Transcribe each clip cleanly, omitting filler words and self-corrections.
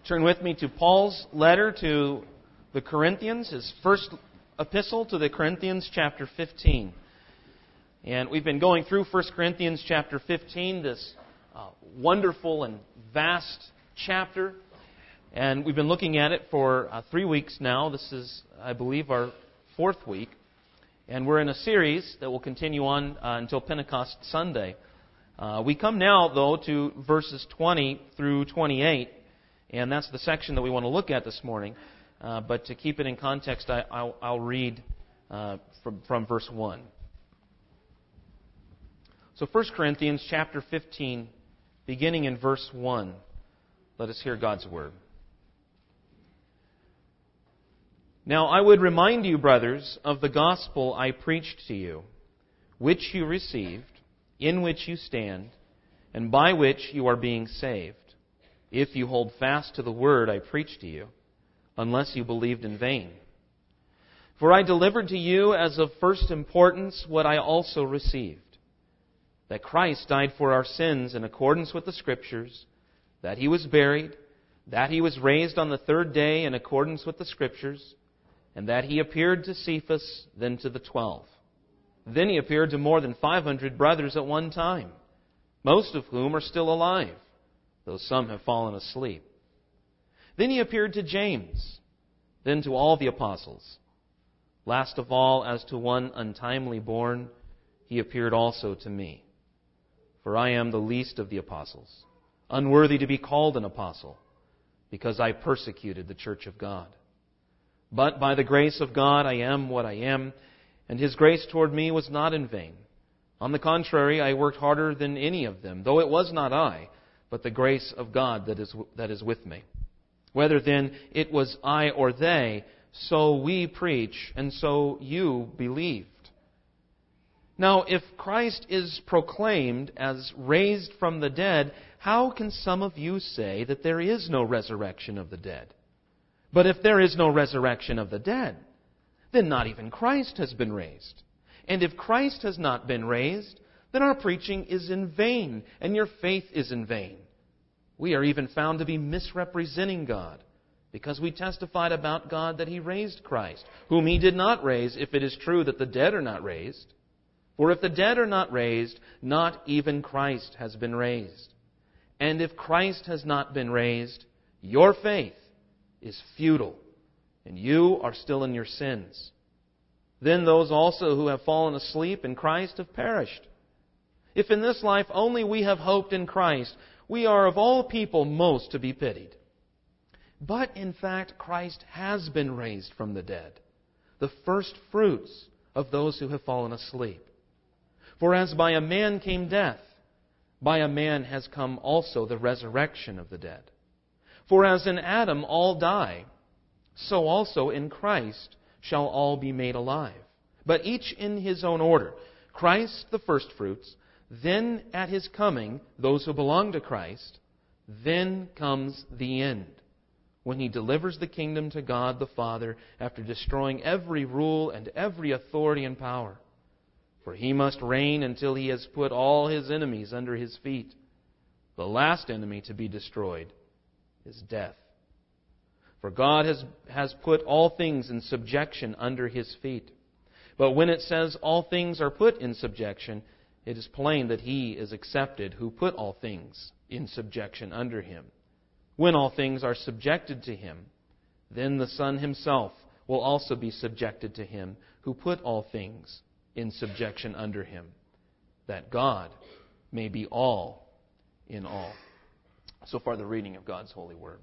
Turn with me to Paul's letter to the Corinthians, his first epistle to the Corinthians, chapter 15. And we've been going through 1 Corinthians chapter 15, this wonderful and vast chapter. And we've been looking at it for 3 weeks now. This is, I believe, our fourth week. And we're in a series that will continue on until Pentecost Sunday. We come now, though, to verses 20 through 28. And that's the section that we want to look at this morning. But to keep it in context, I'll read from verse 1. So 1 Corinthians chapter 15, beginning in verse 1. Let us hear God's word. Now I would remind you, brothers, of the gospel I preached to you, which you received, in which you stand, and by which you are being saved, if you hold fast to the word I preached to you, unless you believed in vain. For I delivered to you as of first importance what I also received, that Christ died for our sins in accordance with the Scriptures, that He was buried, that He was raised on the third day in accordance with the Scriptures, and that He appeared to Cephas, then to the 12. Then He appeared to more than 500 brothers at one time, most of whom are still alive, though some have fallen asleep. Then He appeared to James, then to all the apostles. Last of all, as to one untimely born, He appeared also to me. For I am the least of the apostles, unworthy to be called an apostle, because I persecuted the church of God. But by the grace of God I am what I am, and His grace toward me was not in vain. On the contrary, I worked harder than any of them, though it was not I, but the grace of God that is with me. Whether then it was I or they, so we preach, and so you believed. Now, if Christ is proclaimed as raised from the dead, how can some of you say that there is no resurrection of the dead? But if there is no resurrection of the dead, then not even Christ has been raised. And if Christ has not been raised, then our preaching is in vain, and your faith is in vain. We are even found to be misrepresenting God, because we testified about God that He raised Christ, whom He did not raise, if it is true that the dead are not raised. For if the dead are not raised, not even Christ has been raised. And if Christ has not been raised, your faith is futile, and you are still in your sins. Then those also who have fallen asleep in Christ have perished. If in this life only we have hoped in Christ, we are of all people most to be pitied. But in fact, Christ has been raised from the dead, the first fruits of those who have fallen asleep. For as by a man came death, by a man has come also the resurrection of the dead. For as in Adam all die, so also in Christ shall all be made alive. But each in his own order. Christ the firstfruits, then at His coming, those who belong to Christ. Then comes the end, when He delivers the kingdom to God the Father after destroying every rule and every authority and power. For He must reign until He has put all His enemies under His feet. The last enemy to be destroyed is death. For God has put all things in subjection under His feet. But when it says all things are put in subjection, it is plain that He is accepted who put all things in subjection under Him. When all things are subjected to Him, then the Son Himself will also be subjected to Him who put all things in subjection under Him, that God may be all in all. So far, the reading of God's holy word.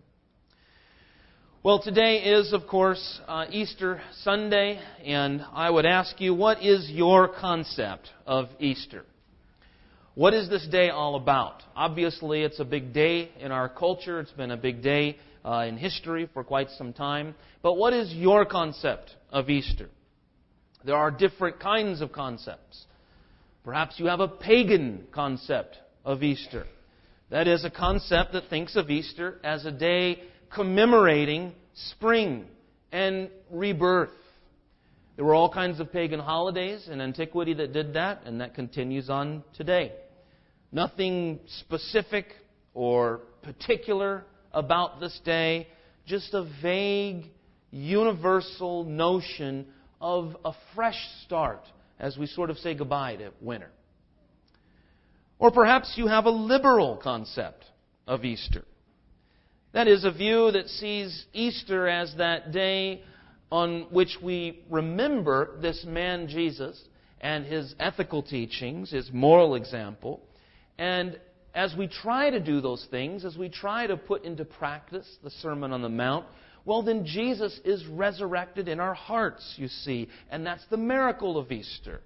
Well, today is, of course, Easter Sunday, and I would ask you, what is your concept of Easter? What is this day all about? Obviously, it's a big day in our culture. It's been a big day in history for quite some time. But what is your concept of Easter? There are different kinds of concepts. Perhaps you have a pagan concept of Easter. That is a concept that thinks of Easter as a day commemorating spring and rebirth. There were all kinds of pagan holidays in antiquity that did that, and that continues on today. Nothing specific or particular about this day just a vague, universal notion of a fresh start as we sort of say goodbye to winter. Or perhaps you have a liberal concept of Easter. That is, a view that sees Easter as that day on which we remember this man Jesus and His ethical teachings, His moral example. And as we try to do those things, as we try to put into practice the Sermon on the Mount, well, then Jesus is resurrected in our hearts, you see. And that's the miracle of Easter.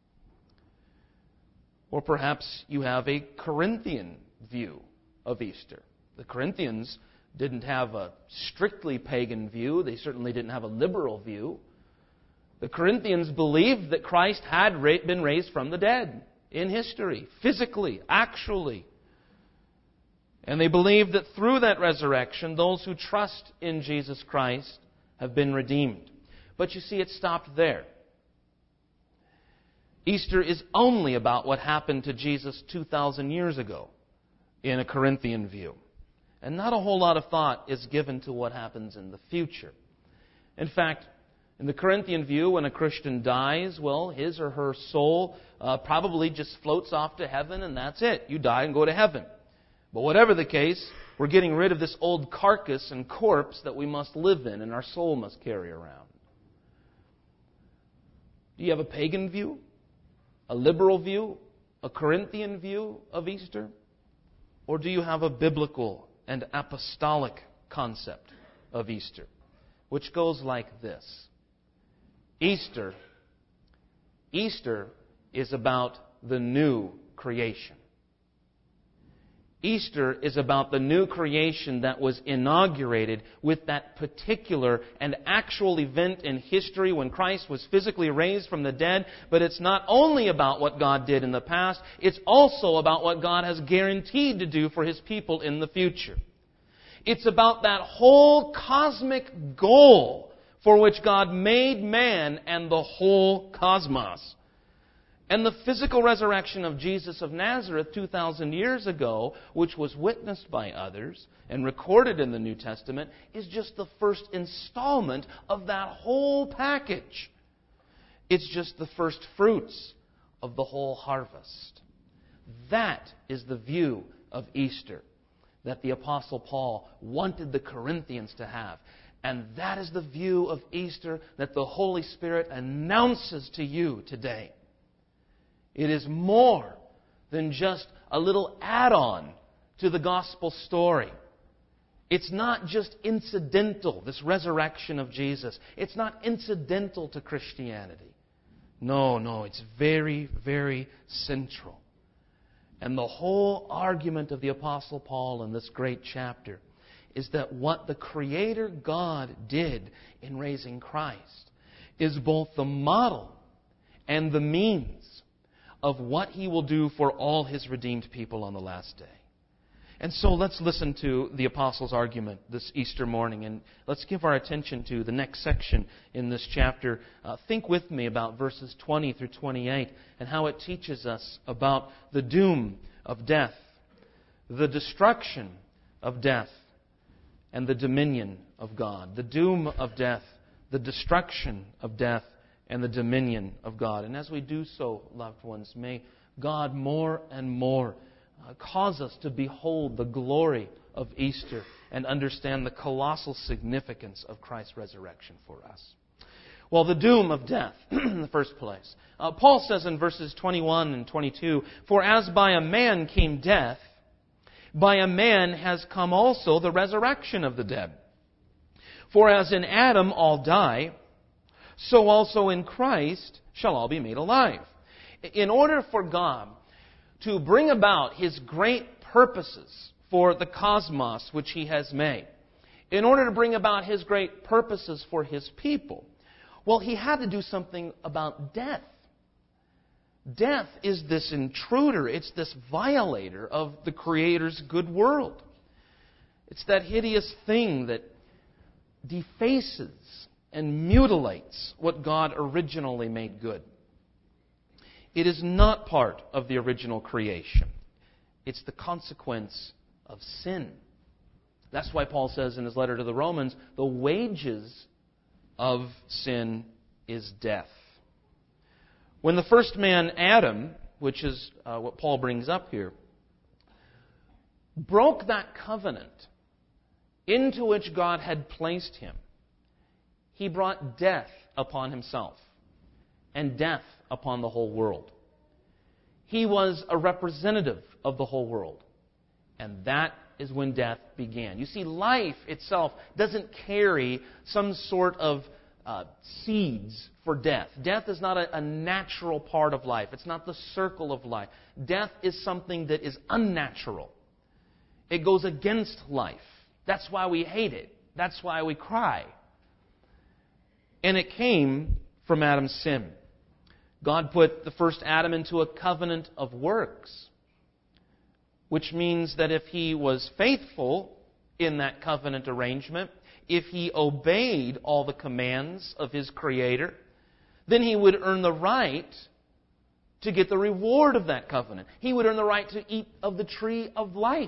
Or perhaps you have a Corinthian view of Easter. The Corinthians didn't have a strictly pagan view. They certainly didn't have a liberal view. The Corinthians believed that Christ had been raised from the dead in history, physically, actually. And they believed that through that resurrection, those who trust in Jesus Christ have been redeemed. But you see, it stopped there. Easter is only about what happened to Jesus 2,000 years ago in a Corinthian view. And not a whole lot of thought is given to what happens in the future. In fact, in the Corinthian view, when a Christian dies, well, his or her soul probably just floats off to heaven and that's it. You die and go to heaven. But whatever the case, we're getting rid of this old carcass and corpse that we must live in and our soul must carry around. Do you have a pagan view? A liberal view? A Corinthian view of Easter? Or do you have a biblical and apostolic concept of Easter, which goes like this? Easter is about the new creation. Easter is about the new creation that was inaugurated with that particular and actual event in history when Christ was physically raised from the dead. But it's not only about what God did in the past, it's also about what God has guaranteed to do for His people in the future. It's about that whole cosmic goal for which God made man and the whole cosmos. And the physical resurrection of Jesus of Nazareth 2,000 years ago, which was witnessed by others and recorded in the New Testament, is just the first installment of that whole package. It's just the first fruits of the whole harvest. That is the view of Easter that the Apostle Paul wanted the Corinthians to have. And that is the view of Easter that the Holy Spirit announces to you today. It is more than just a little add-on to the gospel story. It's not just incidental, this resurrection of Jesus. It's not incidental to Christianity. No, it's very, very central. And the whole argument of the Apostle Paul in this great chapter is that what the Creator God did in raising Christ is both the model and the means of what He will do for all His redeemed people on the last day. And so let's listen to the Apostle's argument this Easter morning, and let's give our attention to the next section in this chapter. Think with me about verses 20 through 28 and how it teaches us about the doom of death, the destruction of death, and the dominion of God. The doom of death, the destruction of death, and the dominion of God. And as we do so, loved ones, may God more and more cause us to behold the glory of Easter and understand the colossal significance of Christ's resurrection for us. Well, the doom of death, in the first place. Paul says in verses 21 and 22, "For as by a man came death, by a man has come also the resurrection of the dead. For as in Adam all die, so also in Christ shall all be made alive." In order for God to bring about His great purposes for the cosmos which He has made, in order to bring about His great purposes for His people, well, He had to do something about death. Death is this intruder. It's this violator of the Creator's good world. It's that hideous thing that defaces and mutilates what God originally made good. It is not part of the original creation. It's the consequence of sin. That's why Paul says in his letter to the Romans, the wages of sin is death. When the first man, Adam, which is what Paul brings up here, broke that covenant into which God had placed him, he brought death upon himself and death upon the whole world. He was a representative of the whole world. And that is when death began. You see, life itself doesn't carry some sort of seeds for death. Death is not a natural part of life. It's not the circle of life. Death is something that is unnatural. It goes against life. That's why we hate it. That's why we cry. And it came from Adam's sin. God put the first Adam into a covenant of works, which means that if he was faithful in that covenant arrangement, if he obeyed all the commands of his Creator, then he would earn the right to get the reward of that covenant. He would earn the right to eat of the tree of life.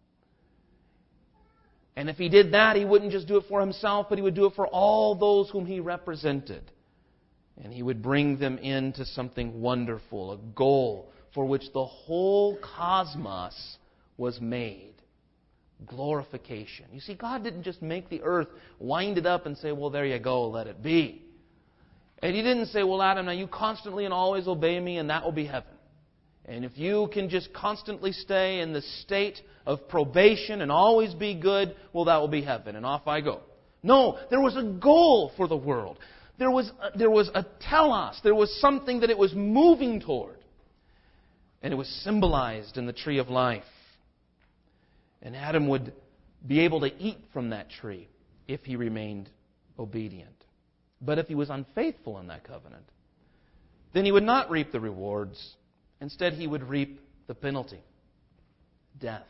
And if he did that, he wouldn't just do it for himself, but he would do it for all those whom he represented. And he would bring them into something wonderful, a goal for which the whole cosmos was made. Glorification. You see, God didn't just make the earth, wind it up and say, well, there you go, let it be. And He didn't say, well, Adam, now you constantly and always obey me and that will be heaven. And if you can just constantly stay in the state of probation and always be good, well, that will be heaven, and off I go. No, there was a goal for the world. There was a telos. There was something that it was moving toward. And it was symbolized in the tree of life. And Adam would be able to eat from that tree if he remained obedient. But if he was unfaithful in that covenant, then he would not reap the rewards. Instead, he would reap the penalty. Death.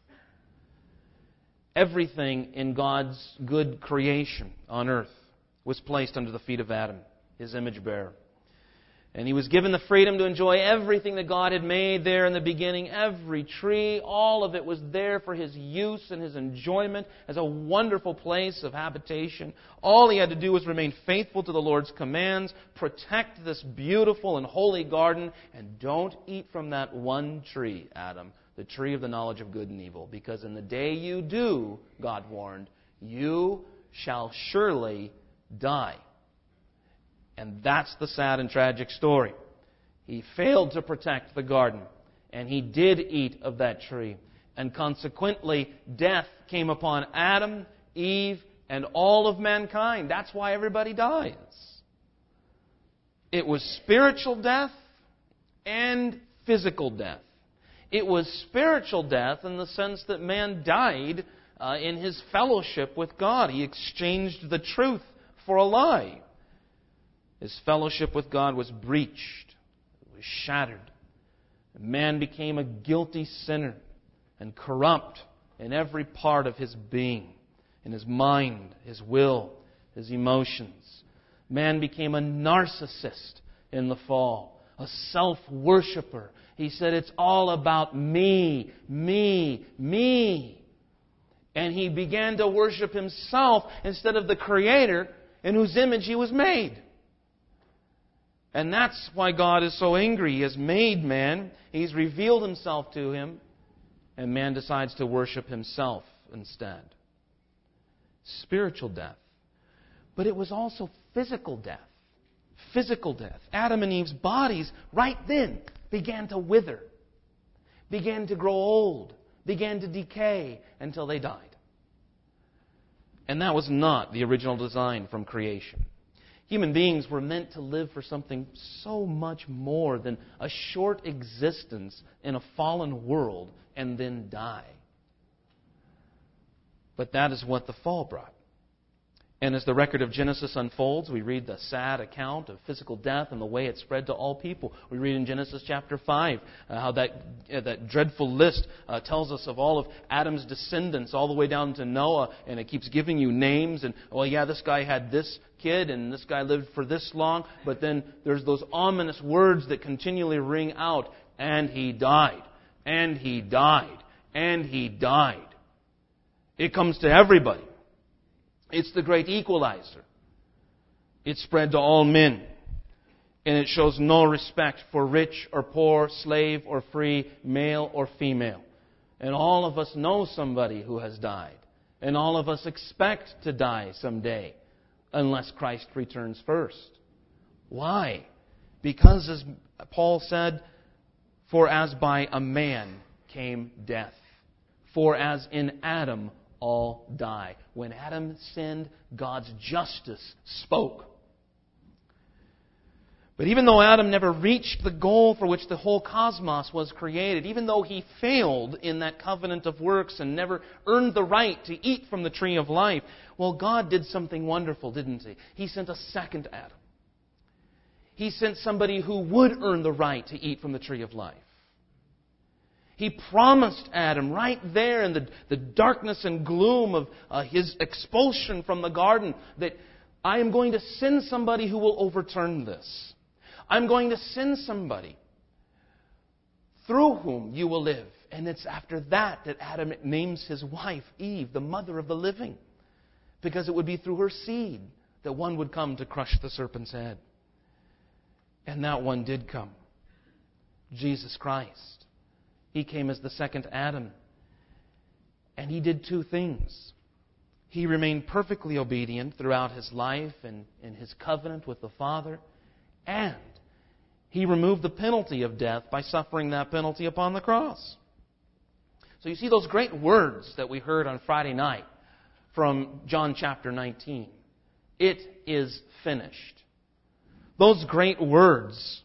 Everything in God's good creation on earth was placed under the feet of Adam, his image bearer. And he was given the freedom to enjoy everything that God had made there in the beginning. Every tree, all of it was there for his use and his enjoyment as a wonderful place of habitation. All he had to do was remain faithful to the Lord's commands, protect this beautiful and holy garden, and don't eat from that one tree, Adam, the tree of the knowledge of good and evil. Because in the day you do, God warned, you shall surely die. And that's the sad and tragic story. He failed to protect the garden, and he did eat of that tree. And consequently, death came upon Adam, Eve, and all of mankind. That's why everybody dies. It was spiritual death and physical death. It was spiritual death in the sense that man died in his fellowship with God. He exchanged the truth for a lie. His fellowship with God was breached. It was shattered. Man became a guilty sinner and corrupt in every part of his being, in his mind, his will, his emotions. Man became a narcissist in the fall, a self-worshipper. He said, it's all about me, me, me. And he began to worship himself instead of the Creator in whose image he was made. And that's why God is so angry. He has made man. He's revealed Himself to him. And man decides to worship himself instead. Spiritual death. But it was also physical death. Physical death. Adam and Eve's bodies right then began to wither. Began to grow old. Began to decay until they died. And that was not the original design from creation. Human beings were meant to live for something so much more than a short existence in a fallen world and then die. But that is what the fall brought. And as the record of Genesis unfolds, we read the sad account of physical death and the way it spread to all people. We read in Genesis chapter 5 how that dreadful list tells us of all of Adam's descendants all the way down to Noah, and it keeps giving you names. And, well, yeah, this guy had this kid and this guy lived for this long. But then there's those ominous words that continually ring out, and he died, and he died, and he died. It comes to everybody. It's the great equalizer. It's spread to all men. And it shows no respect for rich or poor, slave or free, male or female. And all of us know somebody who has died. And all of us expect to die someday, unless Christ returns first. Why? Because, as Paul said, for as by a man came death. For as in Adam all die. When Adam sinned, God's justice spoke. But even though Adam never reached the goal for which the whole cosmos was created, even though he failed in that covenant of works and never earned the right to eat from the tree of life, well, God did something wonderful, didn't He? He sent a second Adam. He sent somebody who would earn the right to eat from the tree of life. He promised Adam right there in the darkness and gloom of his expulsion from the garden that I am going to send somebody who will overturn this. I'm going to send somebody through whom you will live. And it's after that Adam names his wife Eve, the mother of the living. Because it would be through her seed that one would come to crush the serpent's head. And that one did come. Jesus Christ. He came as the second Adam. And He did two things. He remained perfectly obedient throughout His life and in His covenant with the Father. And He removed the penalty of death by suffering that penalty upon the cross. So you see those great words that we heard on Friday night from John chapter 19. It is finished. Those great words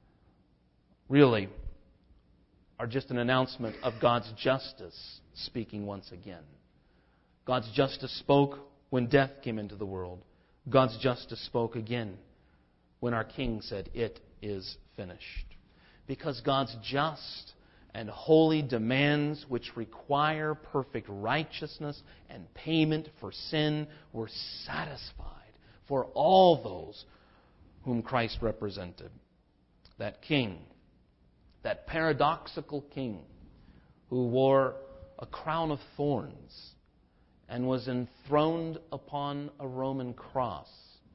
really are just an announcement of God's justice speaking once again. God's justice spoke when death came into the world. God's justice spoke again when our King said, "It is finished." Because God's just and holy demands, which require perfect righteousness and payment for sin, were satisfied for all those whom Christ represented. That King, that paradoxical King who wore a crown of thorns and was enthroned upon a Roman cross.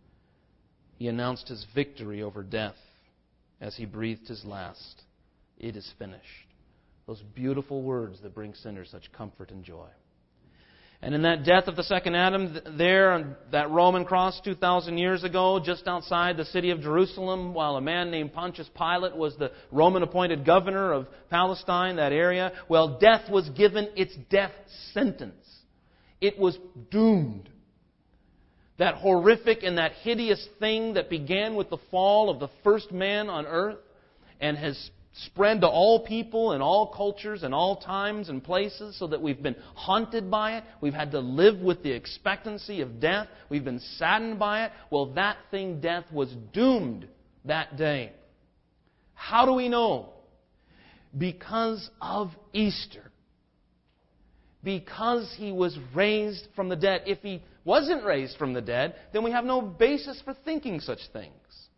He announced His victory over death as He breathed His last. It is finished. Those beautiful words that bring sinners such comfort and joy. And in that death of the second Adam, there on that Roman cross 2,000 years ago, just outside the city of Jerusalem, while a man named Pontius Pilate was the Roman-appointed governor of Palestine, that area, well, death was given its death sentence. It was doomed. That horrific and that hideous thing that began with the fall of the first man on earth and has spread to all people and all cultures and all times and places so that we've been haunted by it. We've had to live with the expectancy of death. We've been saddened by it. Well, that thing, death, was doomed that day. How do we know? Because of Easter. Because He was raised from the dead. If He wasn't raised from the dead, then we have no basis for thinking such things.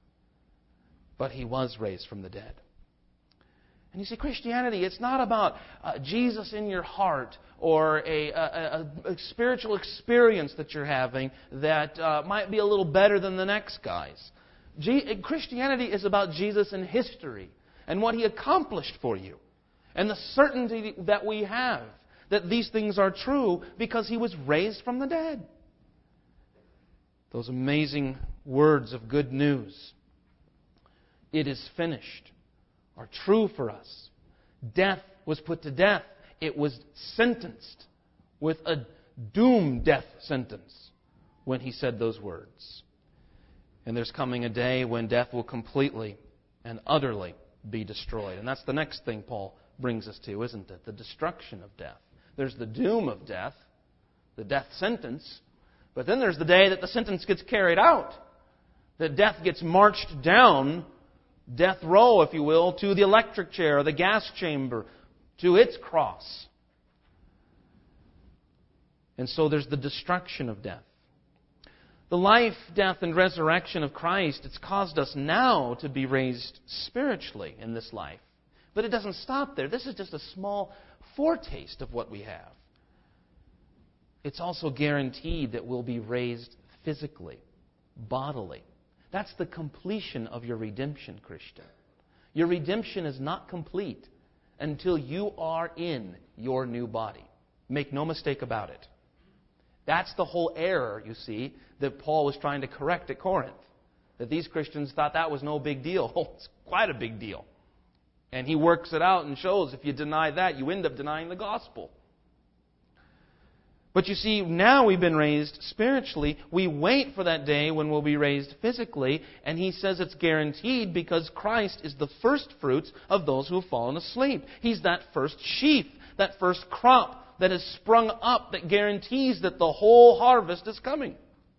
But He was raised from the dead. And you see, Christianity, it's not about Jesus in your heart or a spiritual experience that you're having that might be a little better than the next guy's. Christianity is about Jesus in history and what He accomplished for you. And the certainty that we have that these things are true because He was raised from the dead. Those amazing words of good news. It is finished. Are true for us. Death was put to death. It was sentenced with a doom death sentence when He said those words. And there's coming a day when death will completely and utterly be destroyed. And that's the next thing Paul brings us to, isn't it? The destruction of death. There's the doom of death, the death sentence, but then there's the day that the sentence gets carried out. That death gets marched down death row, if you will, to the electric chair or the gas chamber, to its cross. And so there's the destruction of death. The life, death, and resurrection of Christ, it's caused us now to be raised spiritually in this life. But it doesn't stop there. This is just a small foretaste of what we have. it's also guaranteed that we'll be raised physically, bodily. That's the completion of your redemption, Christian. Your redemption is not complete until you are in your new body. Make no mistake about it. That's the whole error, you see, that Paul was trying to correct at Corinth. That these Christians thought that was no big deal. Oh, it's quite a big deal. And he works it out and shows if you deny that, you end up denying the gospel. But you see, now we've been raised spiritually. We wait for that day when we'll be raised physically. And he says it's guaranteed because Christ is the first fruits of those who have fallen asleep. He's that first sheaf, that first crop that has sprung up that guarantees that the whole harvest is coming.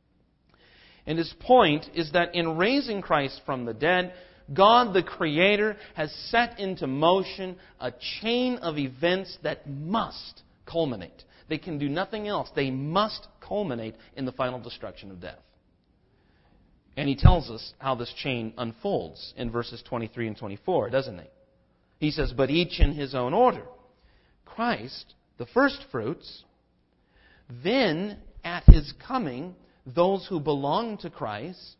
And his point is that in raising Christ from the dead, God the Creator has set into motion a chain of events that must culminate. They can do nothing else. They must culminate in the final destruction of death. And he tells us how this chain unfolds in verses 23 and 24, doesn't he? He says, but each in his own order. Christ, the first fruits, then at his coming, those who belong to Christ,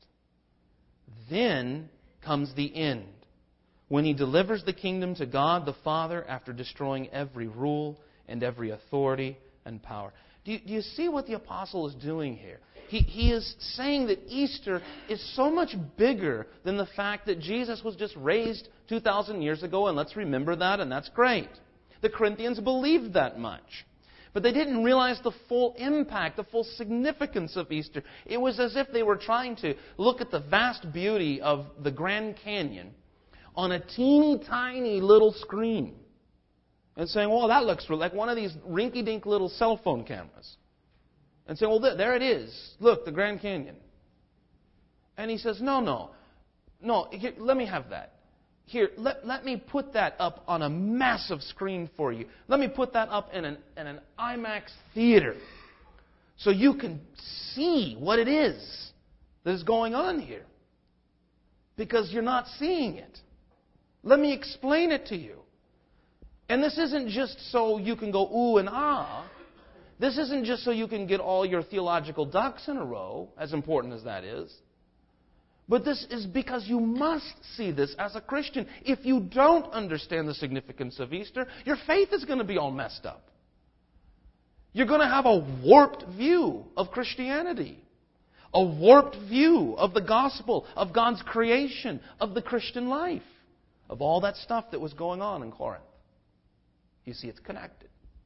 then comes the end, when he delivers the kingdom to God the Father after destroying every rule and every authority and power. Do you see what the apostle is doing here? He is saying that Easter is so much bigger than the fact that Jesus was just raised 2,000 years ago, and let's remember that, and that's great. The Corinthians believed that much. But they didn't realize the full impact, the full significance of Easter. It was as if they were trying to look at the vast beauty of the Grand Canyon on a teeny tiny little screen and saying, well, that looks like one of these rinky-dink little cell phone cameras. And saying, well, there it is. Look, the Grand Canyon. And he says, no, here, let me have that. Here, let me put that up on a massive screen for you. Let me put that up in an IMAX theater so you can see what it is that is going on here. Because you're not seeing it. Let me explain it to you. And this isn't just so you can go ooh and ah. This isn't just so you can get all your theological ducks in a row, as important as that is. But this is because you must see this as a Christian. If you don't understand the significance of Easter, your faith is going to be all messed up. You're going to have a warped view of Christianity. A warped view of the gospel, of God's creation, of the Christian life, of all that stuff that was going on in Corinth. You see, it's connected.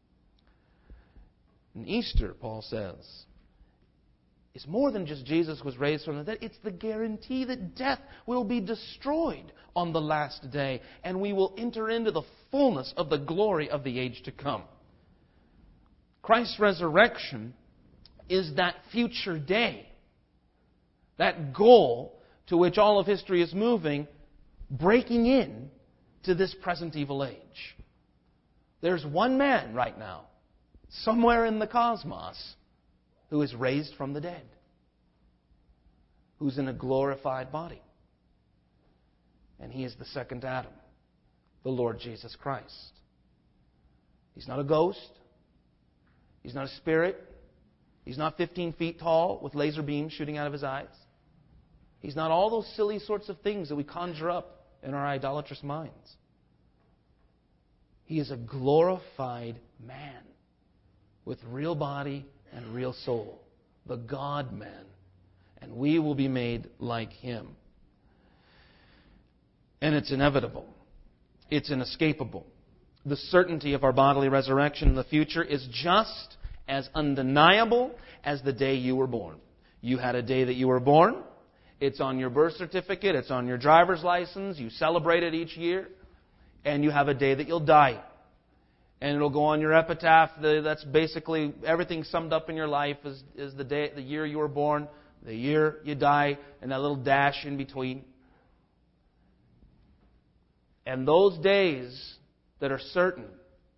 And Easter, Paul says, it's more than just Jesus was raised from the dead. It's the guarantee that death will be destroyed on the last day, and we will enter into the fullness of the glory of the age to come. Christ's resurrection is that future day, that goal to which all of history is moving, breaking in to this present evil age. There's one man right now, somewhere in the cosmos, who is raised from the dead, who's in a glorified body. And he is the second Adam, the Lord Jesus Christ. He's not a ghost. He's not a spirit. He's not 15 feet tall with laser beams shooting out of his eyes. He's not all those silly sorts of things that we conjure up in our idolatrous minds. He is a glorified man with real body and real soul, the God-man. And we will be made like Him. And it's inevitable. It's inescapable. The certainty of our bodily resurrection in the future is just as undeniable as the day you were born. You had a day that you were born. It's on your birth certificate. It's on your driver's license. You celebrate it each year. And you have a day that you'll die. And it'll go on your epitaph. That's basically everything summed up in your life is the day, the year you were born, the year you die, and that little dash in between. And those days that are certain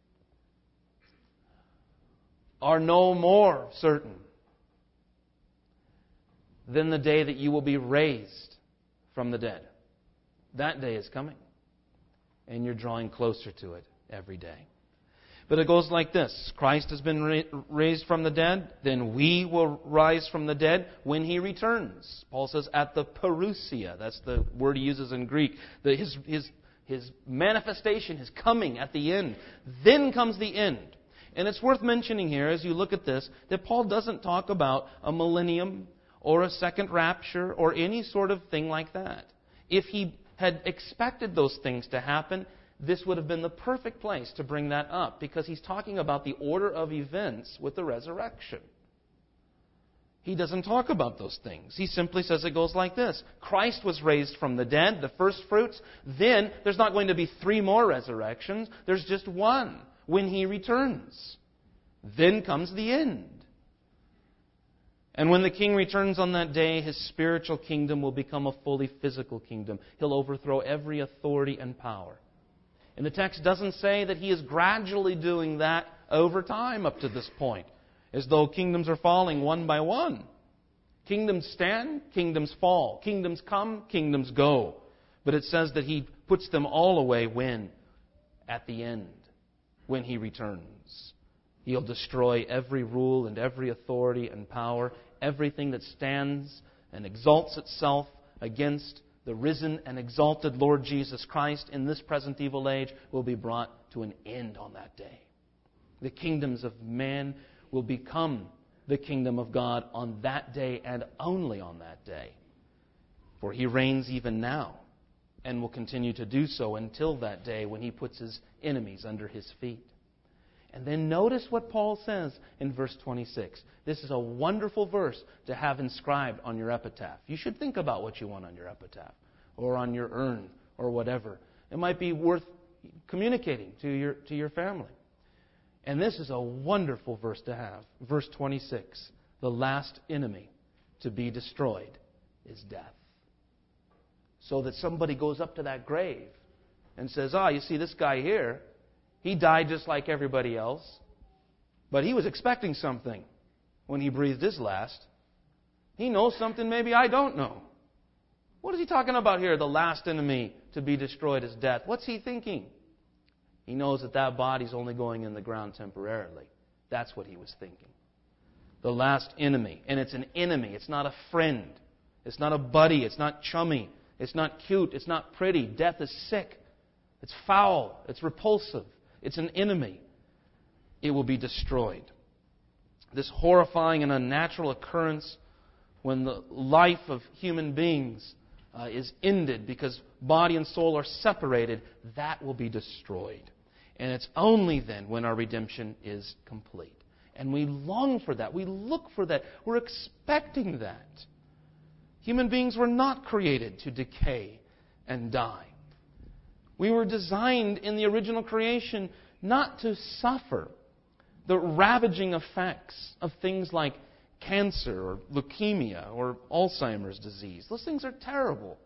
are no more certain than the day that you will be raised from the dead. That day is coming. And you're drawing closer to it every day. But it goes like this. Christ has been raised from the dead, then we will rise from the dead when He returns. Paul says at the parousia. That's the word he uses in Greek. His manifestation, His coming at the end. Then comes the end. And it's worth mentioning here, as you look at this, that Paul doesn't talk about a millennium or a second rapture or any sort of thing like that. If he had expected those things to happen, this would have been the perfect place to bring that up, because he's talking about the order of events with the resurrection. He doesn't talk about those things. He simply says it goes like this. Christ was raised from the dead, the first fruits. Then there's not going to be 3 more resurrections. There's just one when He returns. Then comes the end. And when the King returns on that day, His spiritual kingdom will become a fully physical kingdom. He'll overthrow every authority and power. And the text doesn't say that He is gradually doing that over time up to this point, as though kingdoms are falling one by one. Kingdoms stand, kingdoms fall. Kingdoms come, kingdoms go. But it says that He puts them all away when? At the end, when He returns. He'll destroy every rule and every authority and power. Everything that stands and exalts itself against the risen and exalted Lord Jesus Christ in this present evil age will be brought to an end on that day. The kingdoms of man will become the kingdom of God on that day and only on that day. For He reigns even now and will continue to do so until that day when He puts His enemies under His feet. And then notice what Paul says in verse 26. This is a wonderful verse to have inscribed on your epitaph. You should think about what you want on your epitaph or on your urn or whatever. It might be worth communicating to your family. And this is a wonderful verse to have. Verse 26. The last enemy to be destroyed is death. So that somebody goes up to that grave and says, you see this guy here, he died just like everybody else, but he was expecting something when he breathed his last. He knows something maybe I don't know. What is he talking about here? The last enemy to be destroyed is death. What's he thinking? He knows that body's only going in the ground temporarily. That's what he was thinking. The last enemy. And it's an enemy. It's not a friend. It's not a buddy. It's not chummy. It's not cute. It's not pretty. Death is sick. It's foul. It's repulsive. It's an enemy. It will be destroyed. This horrifying and unnatural occurrence when the life of human beings is ended because body and soul are separated, that will be destroyed. And it's only then when our redemption is complete. And we long for that. We look for that. We're expecting that. Human beings were not created to decay and die. We were designed in the original creation not to suffer the ravaging effects of things like cancer or leukemia or Alzheimer's disease. Those things are terrible.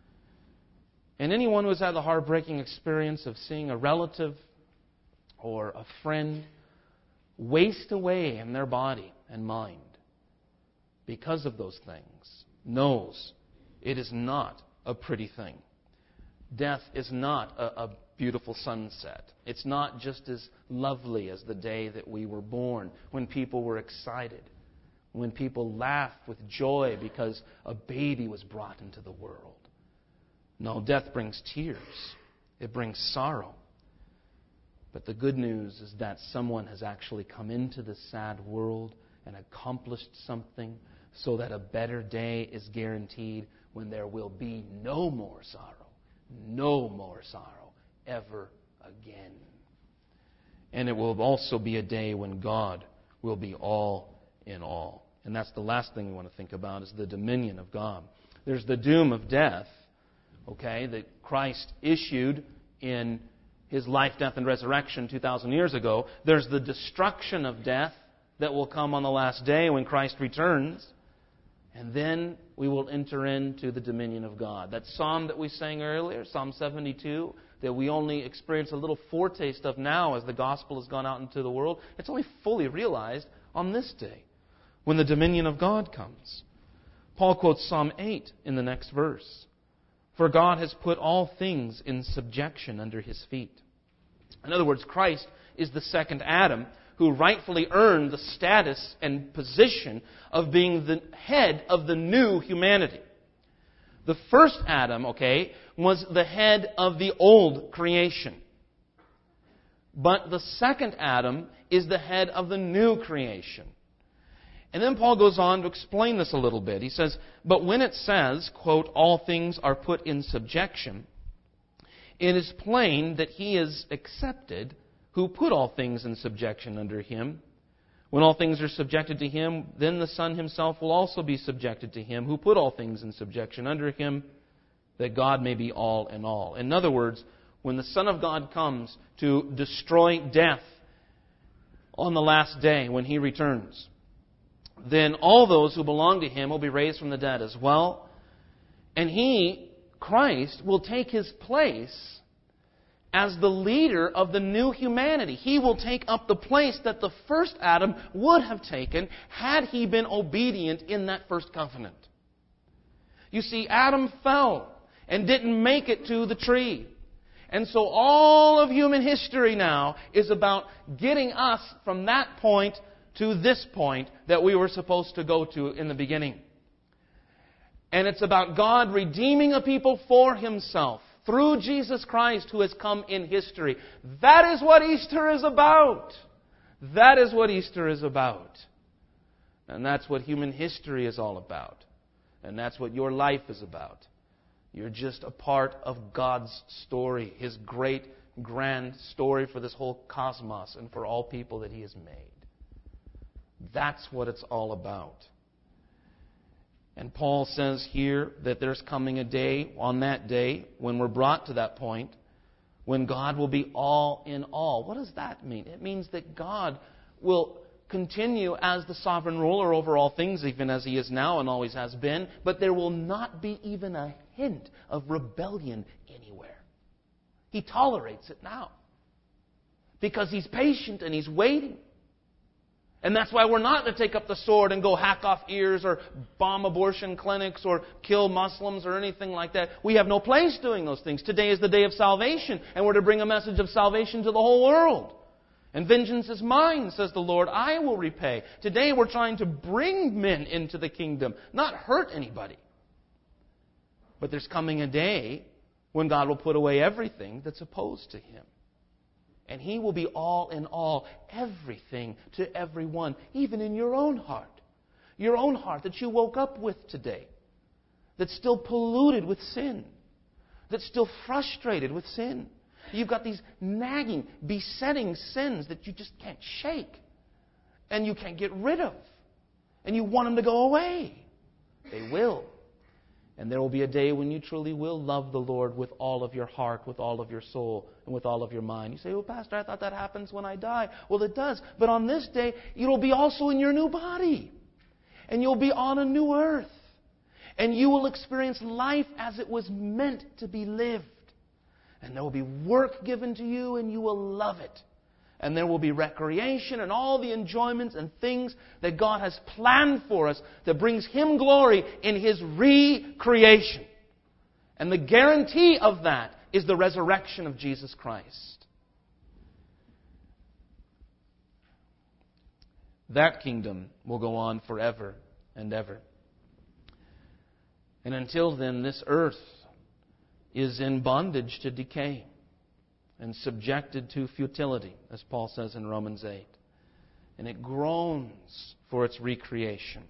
And anyone who has had the heartbreaking experience of seeing a relative or a friend waste away in their body and mind because of those things knows it is not a pretty thing. Death is not a beautiful sunset. It's not just as lovely as the day that we were born, when people were excited, when people laughed with joy because a baby was brought into the world. No, death brings tears. It brings sorrow. But the good news is that someone has actually come into this sad world and accomplished something so that a better day is guaranteed when there will be no more sorrow. No more sorrow ever again. And it will also be a day when God will be all in all. And that's the last thing we want to think about, is the dominion of God. There's the doom of death, that Christ issued in His life, death, and resurrection 2,000 years ago. There's the destruction of death that will come on the last day when Christ returns. And then we will enter into the dominion of God. That psalm that we sang earlier, Psalm 72, that we only experience a little foretaste of now as the gospel has gone out into the world, it's only fully realized on this day, when the dominion of God comes. Paul quotes Psalm 8 in the next verse. For God has put all things in subjection under His feet. In other words, Christ is the second Adam, who rightfully earned the status and position of being the head of the new humanity. The first Adam, was the head of the old creation. But the second Adam is the head of the new creation. And then Paul goes on to explain this a little bit. He says, but when it says, quote, all things are put in subjection, it is plain that he is accepted who put all things in subjection under him. When all things are subjected to him, then the Son himself will also be subjected to him who put all things in subjection under him, that God may be all in all. In other words, when the Son of God comes to destroy death on the last day when He returns, then all those who belong to Him will be raised from the dead as well. And He, Christ, will take His place as the leader of the new humanity. He will take up the place that the first Adam would have taken had he been obedient in that first covenant. You see, Adam fell and didn't make it to the tree. And so all of human history now is about getting us from that point to this point that we were supposed to go to in the beginning. And it's about God redeeming a people for Himself through Jesus Christ who has come in history. That is what Easter is about. That is what Easter is about. And that's what human history is all about. And that's what your life is about. You're just a part of God's story, His great, grand story for this whole cosmos and for all people that He has made. That's what it's all about. And Paul says here that there's coming a day, on that day, when we're brought to that point, when God will be all in all. What does that mean? It means that God will continue as the sovereign ruler over all things, even as He is now and always has been, but there will not be even a hint of rebellion anywhere. He tolerates it now because He's patient and He's waiting. And that's why we're not to take up the sword and go hack off ears or bomb abortion clinics or kill Muslims or anything like that. We have no place doing those things. Today is the day of salvation, and we're to bring a message of salvation to the whole world. And vengeance is mine, says the Lord, I will repay. Today we're trying to bring men into the kingdom, not hurt anybody. But there's coming a day when God will put away everything that's opposed to Him. And He will be all in all, everything to everyone, even in your own heart. Your own heart that you woke up with today, that's still polluted with sin, that's still frustrated with sin. You've got these nagging, besetting sins that you just can't shake and you can't get rid of. And you want them to go away. They will. And there will be a day when you truly will love the Lord with all of your heart, with all of your soul, and with all of your mind. You say, well, Pastor, I thought that happens when I die. Well, it does. But on this day, it'll be also in your new body. And you'll be on a new earth. And you will experience life as it was meant to be lived. And there will be work given to you, and you will love it. And there will be recreation and all the enjoyments and things that God has planned for us that brings Him glory in His recreation. And the guarantee of that is the resurrection of Jesus Christ. That kingdom will go on forever and ever. And until then, this earth is in bondage to decay and subjected to futility, as Paul says in Romans 8. And it groans for its recreation.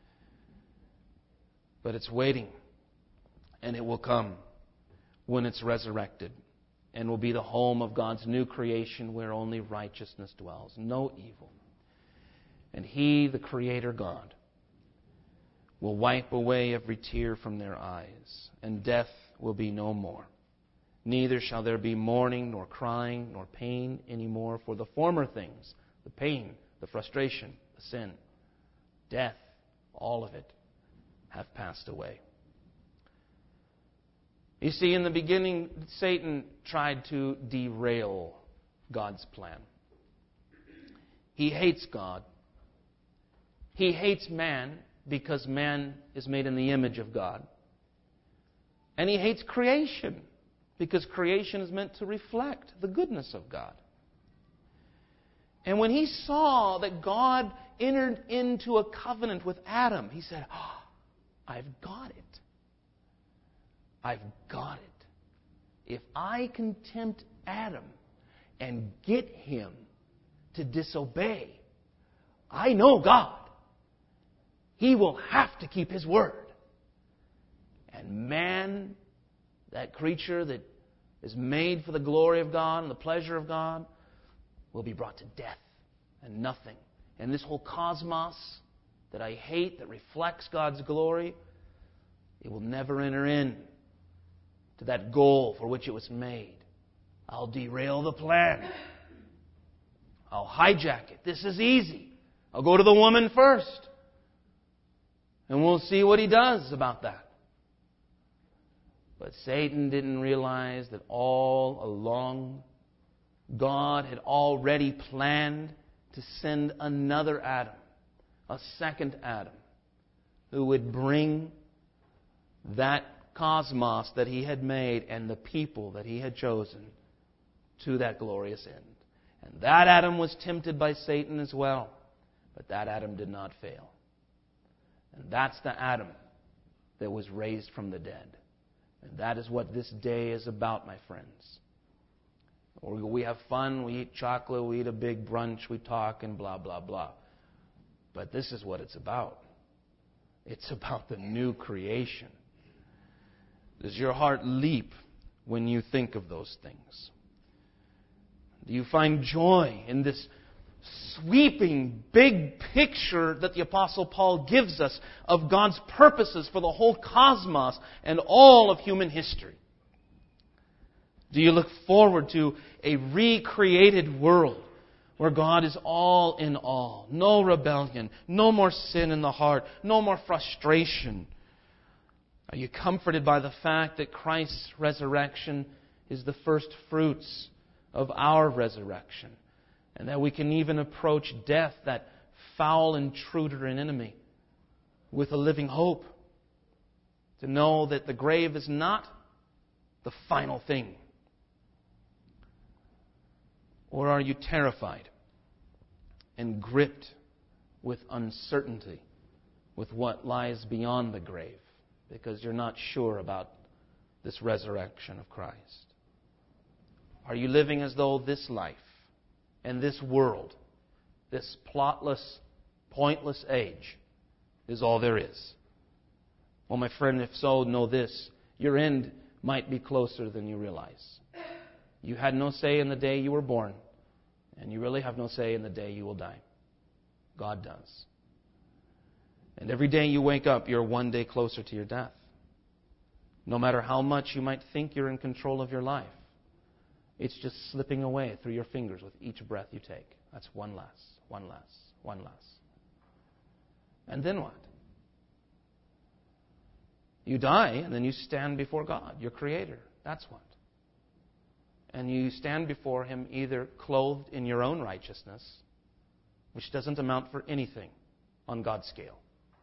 But it's waiting, and it will come when it's resurrected, and will be the home of God's new creation where only righteousness dwells, no evil. And He, the Creator God, will wipe away every tear from their eyes, and death will be no more. Neither shall there be mourning, nor crying, nor pain anymore, for the former things, the pain, the frustration, the sin, death, all of it, have passed away. You see, in the beginning, Satan tried to derail God's plan. He hates God. He hates man because man is made in the image of God. And he hates creation because creation is meant to reflect the goodness of God. And when he saw that God entered into a covenant with Adam, he said, "Oh, I've got it. I've got it. If I can tempt Adam and get him to disobey, I know God. He will have to keep His word. And man, that creature that is made for the glory of God and the pleasure of God, will be brought to death and nothing. And this whole cosmos that I hate, that reflects God's glory, it will never enter in to that goal for which it was made. I'll derail the plan. I'll hijack it. This is easy. I'll go to the woman first. And we'll see what he does about that. But Satan didn't realize that all along God had already planned to send another Adam, a second Adam, who would bring that cosmos that He had made and the people that He had chosen to that glorious end. And that Adam was tempted by Satan as well. But that Adam did not fail. And that's the Adam that was raised from the dead. And that is what this day is about, my friends. We have fun, we eat chocolate, we eat a big brunch, we talk and blah, blah, blah. But this is what it's about. It's about the new creation. Does your heart leap when you think of those things? Do you find joy in this sweeping, big picture that the Apostle Paul gives us of God's purposes for the whole cosmos and all of human history? Do you look forward to a recreated world where God is all in all? No rebellion, no more sin in the heart, no more frustration. Are you comforted by the fact that Christ's resurrection is the first fruits of our resurrection? And that we can even approach death, that foul intruder and enemy, with a living hope. To know that the grave is not the final thing. Or are you terrified and gripped with uncertainty with what lies beyond the grave because you're not sure about this resurrection of Christ? Are you living as though this life and this world, this plotless, pointless age, is all there is? Well, my friend, if so, know this: your end might be closer than you realize. You had no say in the day you were born, and you really have no say in the day you will die. God does. And every day you wake up, you're one day closer to your death. No matter how much you might think you're in control of your life, it's just slipping away through your fingers with each breath you take. That's one less, one less, one less. And then what? You die, and then you stand before God, your Creator. That's what. And you stand before Him either clothed in your own righteousness, which doesn't amount for anything on God's scale,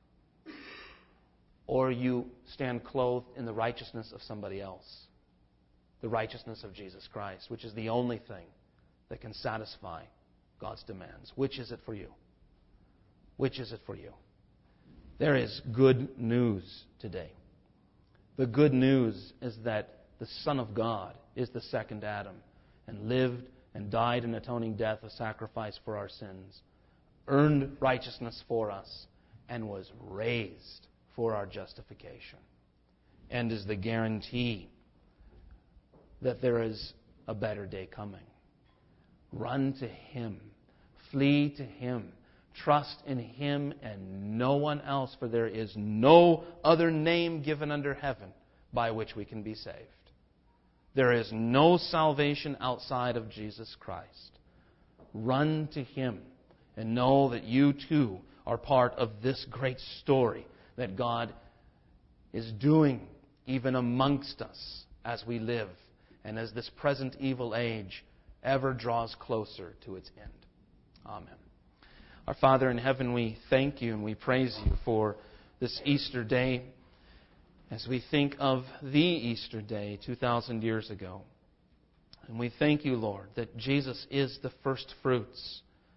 or you stand clothed in the righteousness of somebody else, the righteousness of Jesus Christ, which is the only thing that can satisfy God's demands. Which is it for you? Which is it for you? There is good news today. The good news is that the Son of God is the second Adam and lived and died an atoning death, a sacrifice for our sins, earned righteousness for us, and was raised for our justification, and is the guarantee that there is a better day coming. Run to Him. Flee to Him. Trust in Him and no one else, for there is no other name given under heaven by which we can be saved. There is no salvation outside of Jesus Christ. Run to Him and know that you too are part of this great story that God is doing even amongst us as we live and as this present evil age ever draws closer to its end. Amen. Our Father in heaven, we thank You and we praise You for this Easter day as we think of the Easter day 2,000 years ago. And we thank You, Lord, that Jesus is the first fruits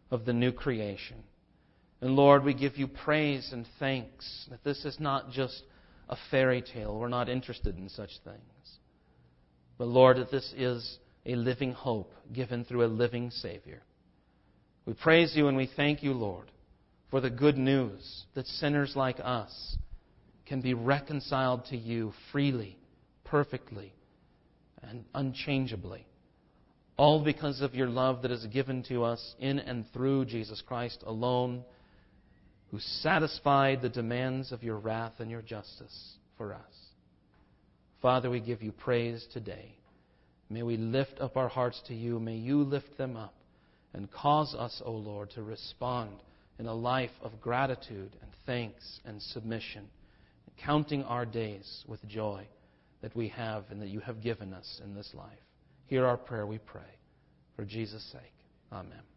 of the new creation. And Lord, we give you praise and thanks that this is not just a fairy tale. We're not interested in such things. But Lord, that this is a living hope given through a living Savior. We praise you and we thank you, Lord, for the good news that sinners like us can be reconciled to you freely, perfectly, and unchangeably. All because of your love that is given to us in and through Jesus Christ alone, who satisfied the demands of your wrath and your justice for us. Father, we give you praise today. May we lift up our hearts to you. May you lift them up and cause us, O Lord, to respond in a life of gratitude and thanks and submission, counting our days with joy that we have and that you have given us in this life. Hear our prayer, we pray. For Jesus' sake. Amen.